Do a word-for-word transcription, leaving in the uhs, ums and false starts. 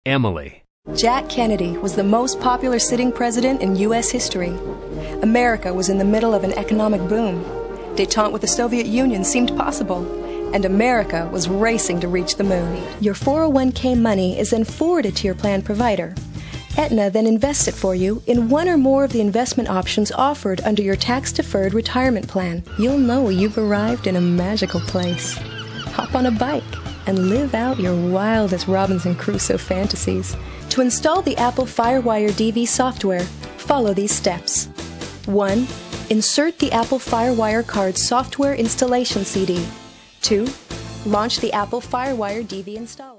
Emily. Jack Kennedy was the most popular sitting president in U S history. America was in the middle of an economic boom. Détente with the Soviet Union seemed possible, and America was racing to reach the moon. Your four oh one k money is then forwarded to your plan provider. Aetna then invests it for you in one or more of the investment options offered under your tax-deferred retirement plan. You'll know you've arrived in a magical place. Hop on a bike and live out your wildest Robinson Crusoe fantasies. To install the Apple FireWire D V software, follow these steps. one. Insert the Apple FireWire Card software installation C D. two. Launch the Apple FireWire D V installer.